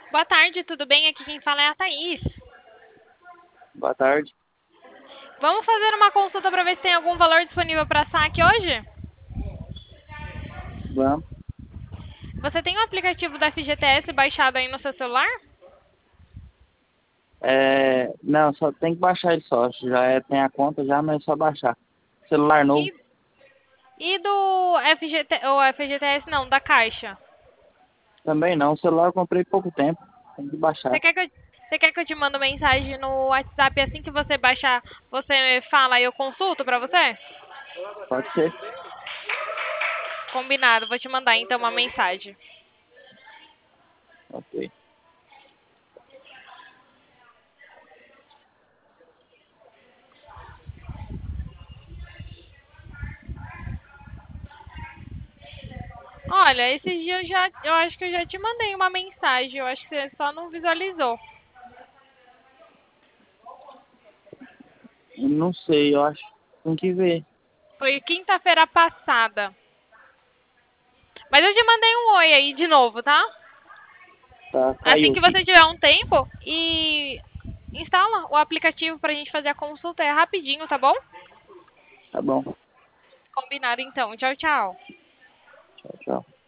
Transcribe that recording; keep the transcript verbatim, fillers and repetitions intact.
Boa tarde, tudo bem? Aqui quem fala é a Thaís. Boa tarde. Vamos fazer uma consulta para ver se tem algum valor disponível para saque hoje? Vamos. Você tem o aplicativo da F G T S baixado aí no seu celular? É, não, só tem que baixar ele só. Já é, tem a conta já, mas é só baixar. Celular novo E, e do F G T, ou F G T S não, da Caixa? também não. O celular eu comprei pouco tempo. Tem que Você baixar. quer que eu, você quer que eu te mando mensagem no WhatsApp assim que você baixar, você fala e eu consulto para você? Pode ser. Combinado, vou te mandar então uma mensagem. Ok. Olha, esses dias eu já, eu acho que eu já te mandei uma mensagem, eu acho que você só não visualizou. Eu não sei, eu acho. Tem que ver. Foi quinta-feira passada. Mas eu te mandei um oi aí de novo, tá? Tá, Assim caiu que aqui. você tiver um tempo e instala o aplicativo pra gente fazer a consulta, é rapidinho, tá bom? Tá bom. Combinado então. Tchau, tchau. Tchau, tchau.